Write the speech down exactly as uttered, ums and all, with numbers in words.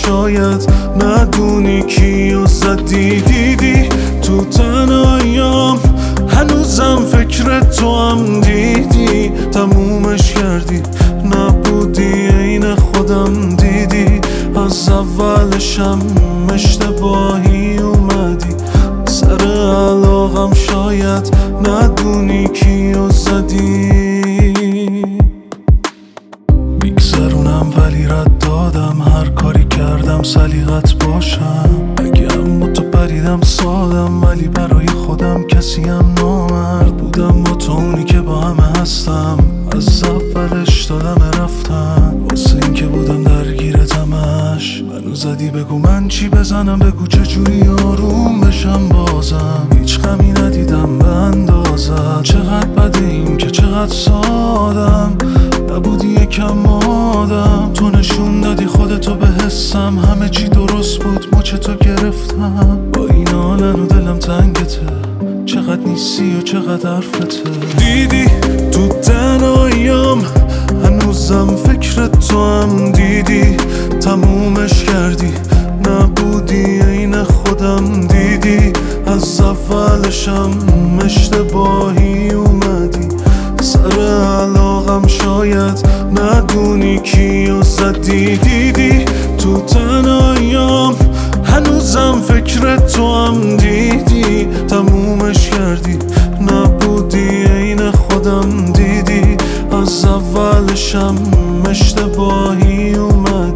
شاید ندونی کیو زدی. دیدی تو تنهاییام هنوزم فکر تو هم، دیدی تمومش کردی نبودی عین خودم. دیدی از اولشم اشتباهی اومدی سر علاقم، شاید ندونی کیو زدی. میگذرونم ولی رد دادم، هر کاری کردم سلیقت باشم. اگه اما تو پریدم سادم، ولی برای خودم کسیم نامرد بودم. با تو اونی که با همه هستم، از اولش دادم رفتم واسه این که بودم درگیرتمش. منو زدی بگو من چی بزنم، بگو چجوری آروم بشم بازم. هیچ غمی ندیدم به اندازت، چقدر بده این که چقدر سادم. نبودی یکم آدم، تو نشون دادی خودتو به حسم. همه چی درست بود مچ تو گرفتم، با این حالن و دلم تنگته. چقدر نیستی و چقدر حرفته. دیدی تو تنهاییام هنوزم فکر تو هم، دیدی تمومش کردی نبودی عین خودم. دیدی از اولشم اشتباهی اومدی سر علاقم، شاید ندونی کیو زدی. دیدی تو تنهاییام هنوزم فکر تو هم، دیدی تمومش کردی نبودی عین خودم. دیدی از اولشم اشتباهی اومدی